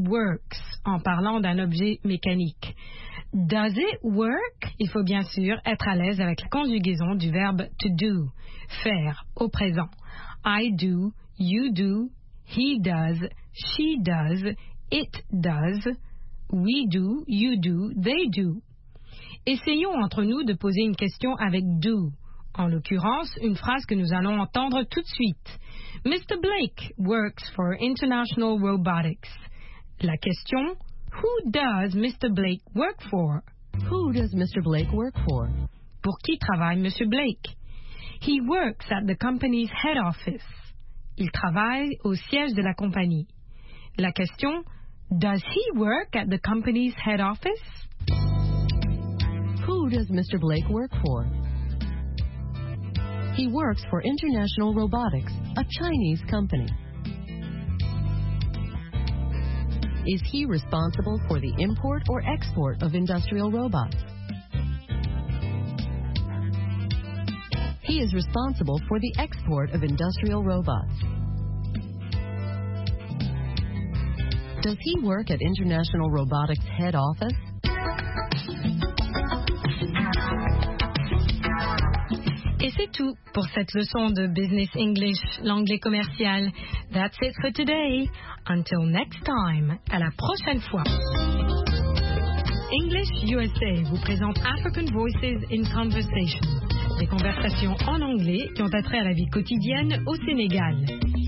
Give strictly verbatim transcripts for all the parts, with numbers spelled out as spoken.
works en parlant d'un objet mécanique. Does it work? Il faut bien sûr être à l'aise avec la conjugaison du verbe to do, faire, au présent. I do, you do, he does, she does, it does, we do, you do, they do. Essayons entre nous de poser une question avec do. En l'occurrence, une phrase que nous allons entendre tout de suite. mister Blake works for International Robotics. La question, who does mister Blake work for? Who does mister Blake work for? Pour qui travaille monsieur Blake? He works at the company's head office. Il travaille au siège de la compagnie. La question, does he work at the company's head office? Who does mister Blake work for? He works for International Robotics, a Chinese company. Is he responsible for the import or export of industrial robots? He is responsible for the export of industrial robots. Does he work at International Robotics head office? Et c'est tout pour cette leçon de Business English, l'anglais commercial. That's it for today. Until next time. À la prochaine fois. English U S A vous présente African Voices in Conversation. Des conversations en anglais qui ont attrait à la vie quotidienne au Sénégal.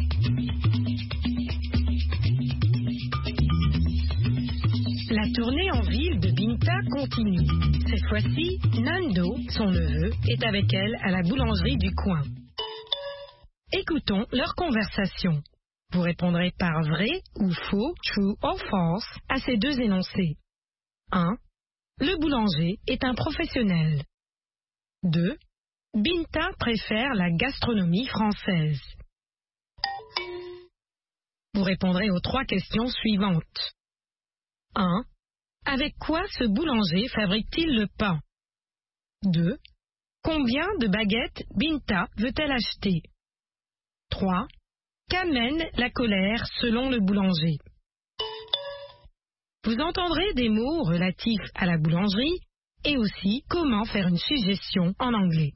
La tournée en ville de Binta continue. Cette fois-ci, Nando, son neveu, est avec elle à la boulangerie du coin. Écoutons leur conversation. Vous répondrez par vrai ou faux, true or false, à ces deux énoncés. un. Le boulanger est un professionnel. deux. Binta préfère la gastronomie française. Vous répondrez aux trois questions suivantes. un. Avec quoi ce boulanger fabrique-t-il le pain? deux. Combien de baguettes Binta veut-elle acheter? trois. Qu'amène la colère selon le boulanger? Vous entendrez des mots relatifs à la boulangerie et aussi comment faire une suggestion en anglais.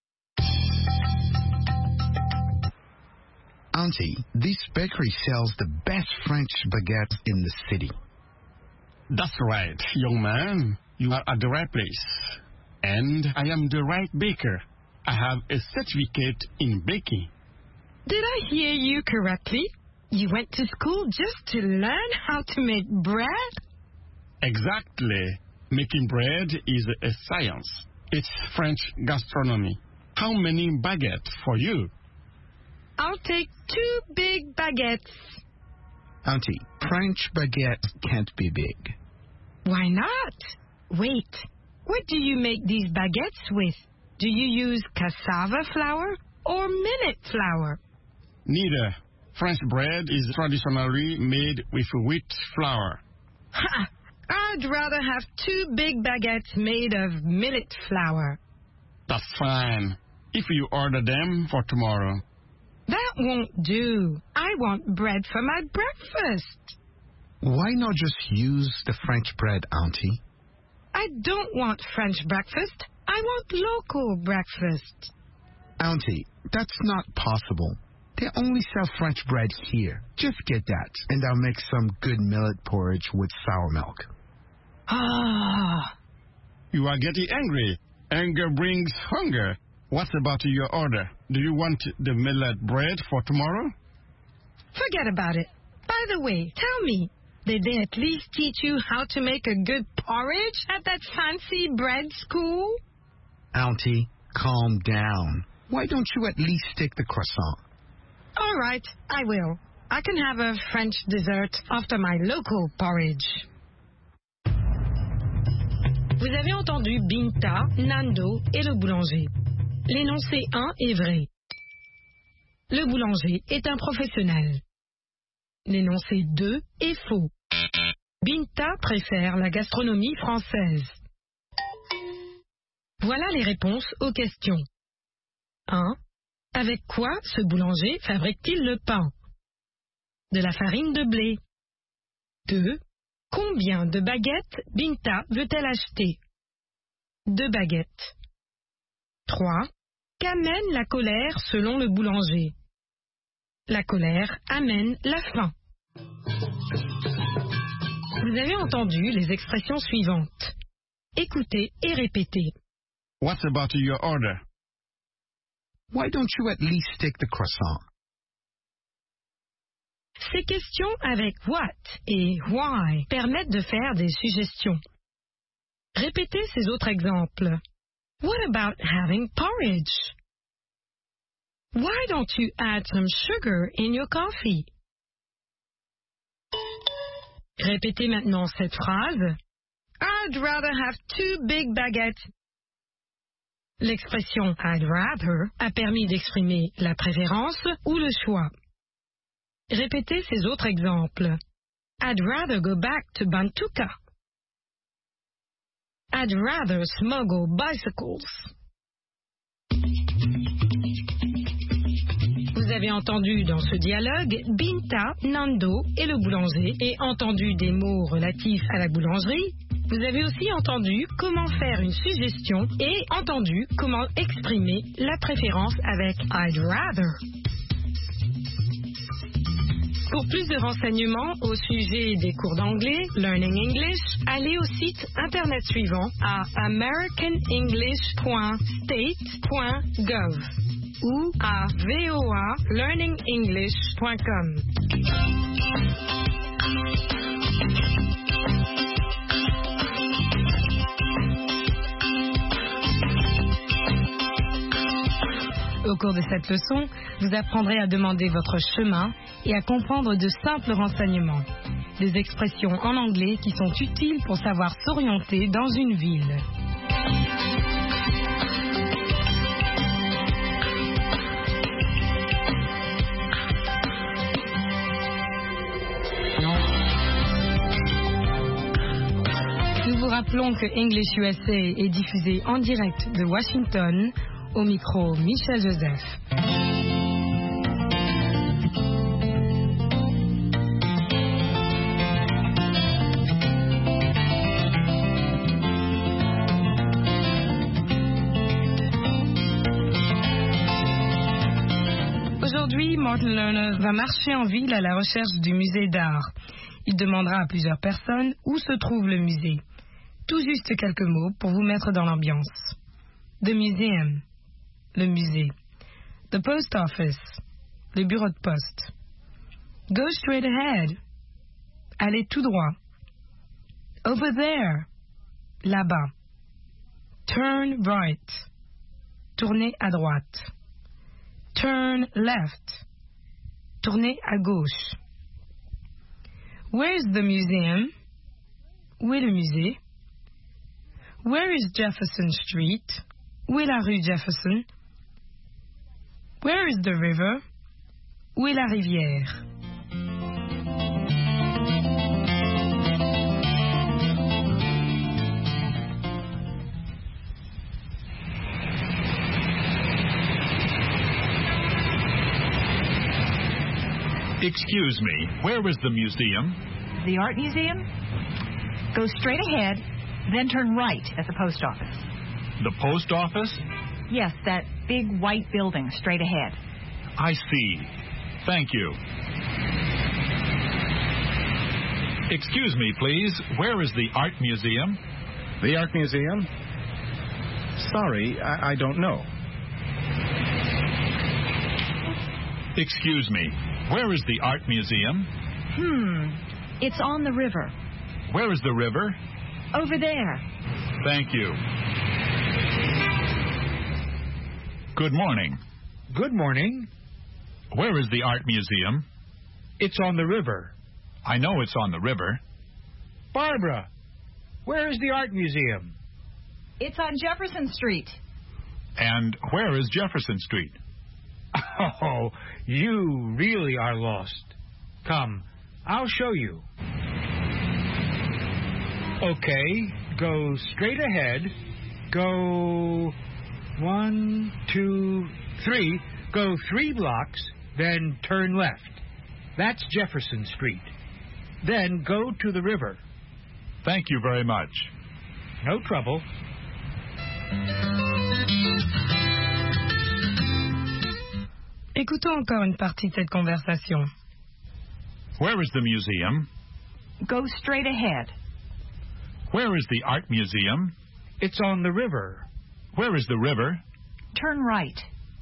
Auntie, this bakery sells the best French baguettes in the city. That's right, young man. You are at the right place. And I am the right baker. I have a certificate in baking. Did I hear you correctly? You went to school just to learn how to make bread? Exactly. Making bread is a science. It's French gastronomy. How many baguettes for you? I'll take two big baguettes. Auntie, French baguettes can't be big. Why not? Wait, what do you make these baguettes with? Do you use cassava flour or millet flour? Neither. French bread is traditionally made with wheat flour. Ha! I'd rather have two big baguettes made of millet flour. That's fine. If you order them for tomorrow. That won't do. I want bread for my breakfast. Why not just use the French bread, Auntie? I don't want French breakfast. I want local breakfast. Auntie, that's not possible. They only sell French bread here. Just get that, and I'll make some good millet porridge with sour milk. Ah. You are getting angry. Anger brings hunger. What about your order? Do you want the millet bread for tomorrow? Forget about it. By the way, tell me, did they at least teach you how to make a good porridge at that fancy bread school? Auntie, calm down. Why don't you at least stick the croissant? All right, I will. I can have a French dessert after my local porridge. Vous avez entendu Binta, Nando et le boulanger. L'énoncé un est vrai. Le boulanger est un professionnel. L'énoncé deux est faux. Binta préfère la gastronomie française. Voilà les réponses aux questions. un. Avec quoi ce boulanger fabrique-t-il le pain? De la farine de blé. deux. Combien de baguettes Binta veut-elle acheter? Deux baguettes. trois. Qu'amène la colère selon le boulanger? La colère amène la faim. Vous avez entendu les expressions suivantes. Écoutez et répétez. What's about your order? Why don't you at least take the croissant? Ces questions avec what et why permettent de faire des suggestions. Répétez ces autres exemples. What about having porridge? Why don't you add some sugar in your coffee? Répétez maintenant cette phrase. I'd rather have two big baguettes. L'expression I'd rather a permis d'exprimer la préférence ou le choix. Répétez ces autres exemples. I'd rather go back to Bantuka. I'd rather smuggle bicycles. Vous avez entendu dans ce dialogue Binta, Nando et le boulanger et entendu des mots relatifs à la boulangerie. Vous avez aussi entendu comment faire une suggestion et entendu comment exprimer la préférence avec I'd rather. Pour plus de renseignements au sujet des cours d'anglais, Learning English, allez au site internet suivant à american english point state point gov ou à voa learning english point com. Au cours de cette leçon, vous apprendrez à demander votre chemin et à comprendre de simples renseignements. Des expressions en anglais qui sont utiles pour savoir s'orienter dans une ville. Nous vous rappelons que English U S A est diffusé en direct de Washington. Au micro, Michel Joseph. Aujourd'hui, Martin Lerner va marcher en ville à la recherche du musée d'art. Il demandera à plusieurs personnes où se trouve le musée. Tout juste quelques mots pour vous mettre dans l'ambiance. The Museum. Le musée. The post office. Le bureau de poste. Go straight ahead. Allez tout droit. Over there. Là-bas. Turn right. Tournez à droite. Turn left. Tournez à gauche. Where's the museum? Où est le musée? Where is Jefferson Street? Où est la rue Jefferson? Where is the river? Où est la rivière? Excuse me, where is the museum? The Art Museum? Go straight ahead, then turn right at the post office. The post office? Yes, that big white building straight ahead. I see. Thank you. Excuse me, please. Where is the Art Museum? The Art Museum? Sorry, I, I don't know. Excuse me. Where is the Art Museum? Hmm. It's on the river. Where is the river? Over there. Thank you. Good morning. Good morning. Where is the Art Museum? It's on the river. I know it's on the river. Barbara, where is the Art Museum? It's on Jefferson Street. And where is Jefferson Street? Oh, you really are lost. Come, I'll show you. Okay, go straight ahead. Go one, two, three. Go three blocks, then turn left. That's Jefferson Street. then go to the river. Thank you very much. No trouble. Écoutons encore une partie de cette conversation. Where is the museum? Go straight ahead. Where is the art museum? It's on the river. Where is the river? Turn right.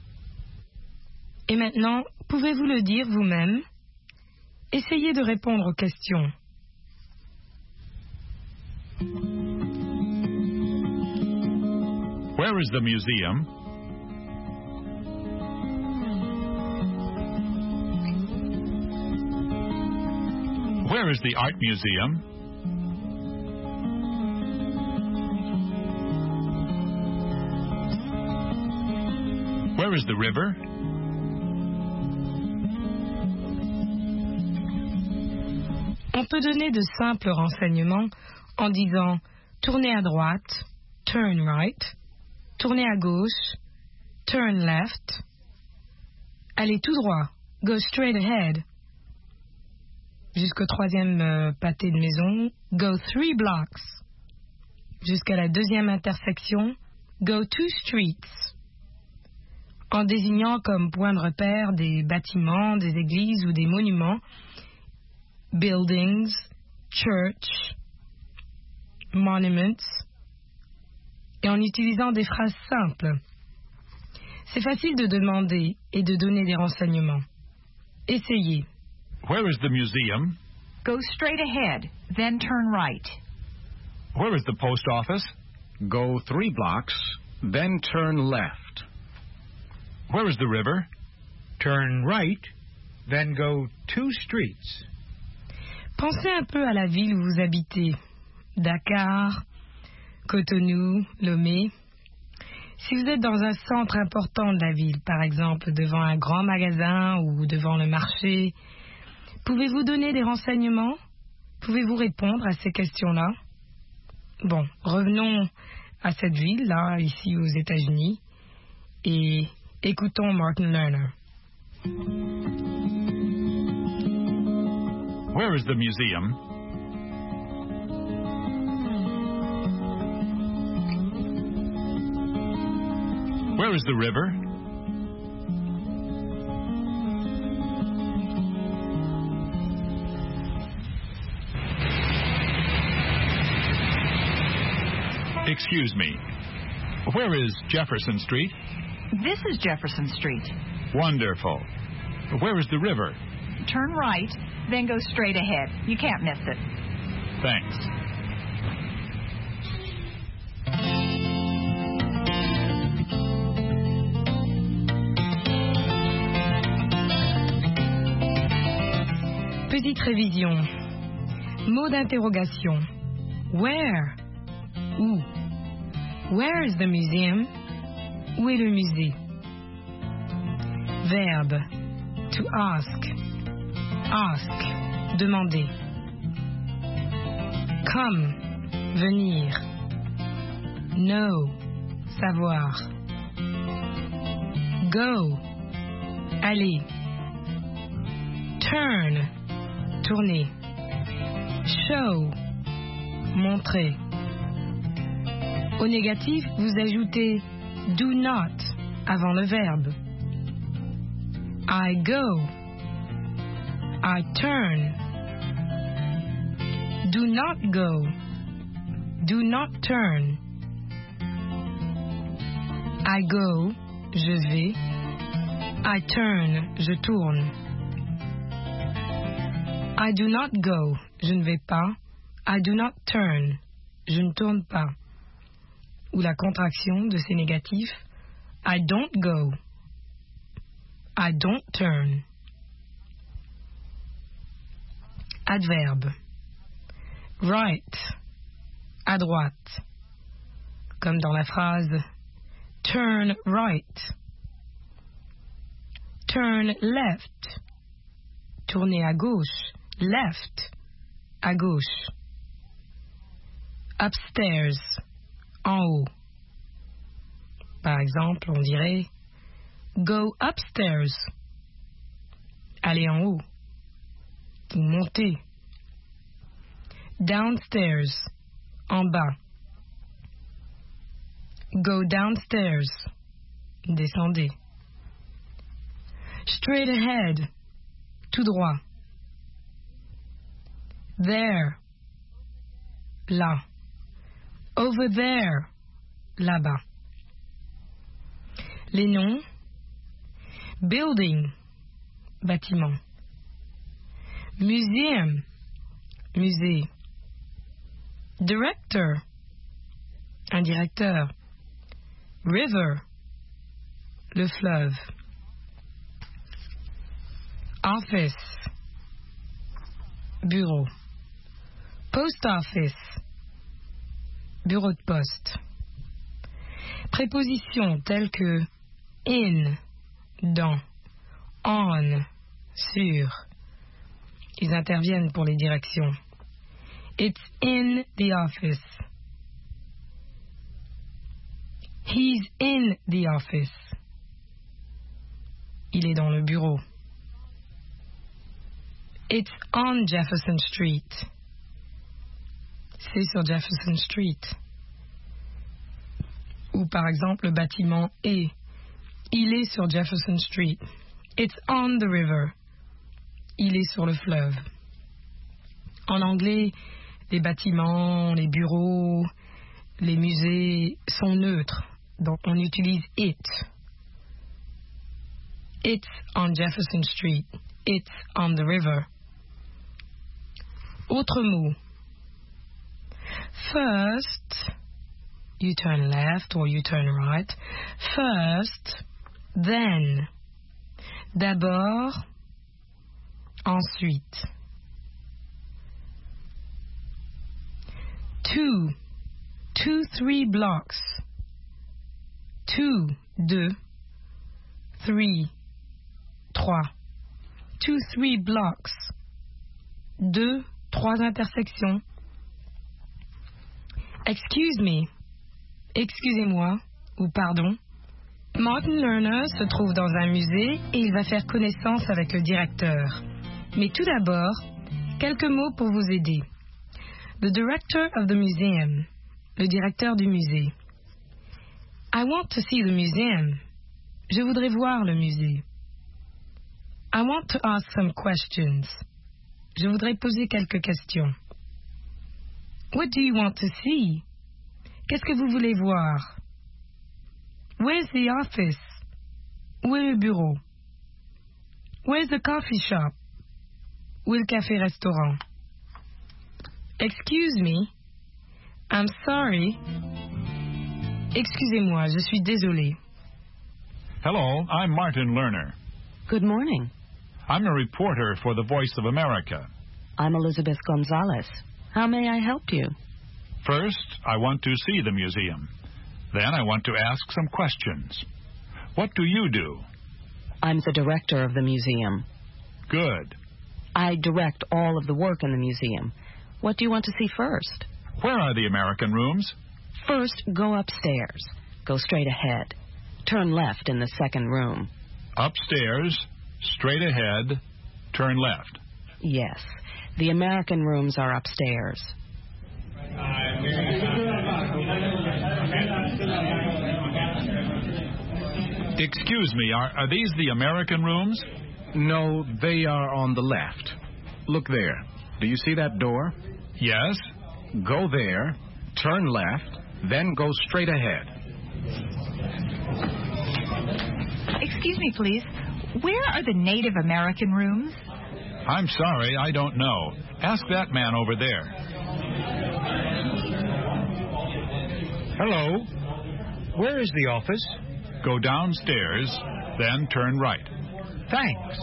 Et maintenant, pouvez-vous le dire vous-même? Essayez de répondre aux questions. Where is the museum? Where is the art museum? Where is the river? On peut donner de simples renseignements en disant tournez à droite, turn right, tournez à gauche, turn left, allez tout droit, go straight ahead, jusqu'au troisième euh, pâté de maison, go three blocks, jusqu'à la deuxième intersection, go two streets, en désignant comme point de repère des bâtiments, des églises ou des monuments, buildings, church, monuments, et en utilisant des phrases simples. C'est facile de demander et de donner des renseignements. Essayez. Where is the museum? Go straight ahead, then turn right. Where is the post office? Go three blocks, then turn left. Where is the river? Turn right, then go two streets. Pensez un peu à la ville où vous habitez. Dakar, Cotonou, Lomé. Si vous êtes dans un centre important de la ville, par exemple devant un grand magasin ou devant le marché, pouvez-vous donner des renseignements? Pouvez-vous répondre à ces questions-là? Bon, revenons à cette ville-là, ici aux États-Unis, et écoutons Martin Lerner. Where is the museum? Where is the river? Excuse me. Where is Jefferson Street? This is Jefferson Street. Wonderful. Where is the river? Turn right, then go straight ahead. You can't miss it. Thanks. Petite révision. Mot d'interrogation. Where? Où? Where is the museum? Où est le musée? Verbe. To ask. Ask. Demander. Come. Venir. Know. Savoir. Go. Aller. Turn. Tourner. Show. Montrer. Au négatif, vous ajoutez do not avant le verbe. I go. I turn. Do not go. Do not turn. I go. Je vais. I turn. Je tourne. I do not go. Je ne vais pas. I do not turn. Je ne tourne pas. Ou la contraction de ces négatifs. I don't go. I don't turn. Adverbe. Right. À droite. Comme dans la phrase turn right. Turn left. Tourner à gauche. Left. À gauche. Upstairs. En haut. Par exemple, on dirait go upstairs. Aller en haut. Ou monter. Downstairs, en bas. Go downstairs, descendez. Straight ahead, tout droit. There, là. Over there, là-bas. Les noms: building, bâtiment. Museum, musée. Director, un directeur. River, le fleuve. Office, bureau. Post office, bureau de poste. Prépositions telles que in, dans, on, sur. Ils interviennent pour les directions. It's in the office. He's in the office. Il est dans le bureau. It's on Jefferson Street. C'est sur Jefferson Street. Ou par exemple, le bâtiment est. Il est sur Jefferson Street. It's on the river. Il est sur le fleuve. En anglais, les bâtiments, les bureaux, les musées sont neutres. Donc on utilise it. It's on Jefferson Street. It's on the river. Autre mot. First, you turn left or you turn right. First, then. D'abord, ensuite. Two, two, three blocks. Two, deux. Three, trois. Two, three blocks. Deux, trois intersections. Excuse me. Excusez-moi, ou pardon. Martin Lerner se trouve dans un musée et il va faire connaissance avec le directeur. Mais tout d'abord, quelques mots pour vous aider. The director of the museum. Le directeur du musée. I want to see the museum. Je voudrais voir le musée. I want to ask some questions. Je voudrais poser quelques questions. What do you want to see? Qu'est-ce que vous voulez voir? Where's the office? Où est le bureau? Where's the coffee shop? Où est le café-restaurant? Excuse me. I'm sorry. Excusez-moi, je suis désolé. Hello, I'm Martin Lerner. Good morning. I'm a reporter for the Voice of America. I'm Elizabeth Gonzalez. How may I help you? First, I want to see the museum. Then I want to ask some questions. What do you do? I'm the director of the museum. Good. I direct all of the work in the museum. What do you want to see first? Where are the American rooms? First, go upstairs. Go straight ahead. Turn left in the second room. Upstairs, straight ahead, turn left. Yes. The American rooms are upstairs. Excuse me, are, are these the American rooms? No, they are on the left. Look there. Do you see that door? Yes. Go there, turn left, then go straight ahead. Excuse me, please. Where are the Native American rooms? I'm sorry, I don't know. Ask that man over there. Hello. Where is the office? Go downstairs, then turn right. Thanks.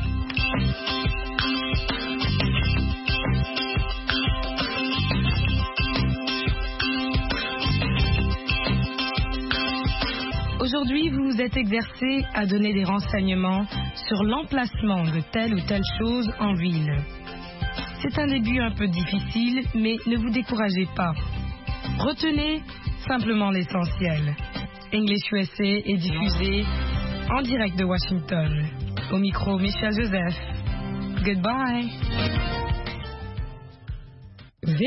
Aujourd'hui, vous vous êtes exercé à donner des renseignements sur l'emplacement de telle ou telle chose en ville. C'est un début un peu difficile, mais ne vous découragez pas. Retenez simplement l'essentiel. English U S A est diffusé en direct de Washington. Au micro, Michel Joseph. Goodbye.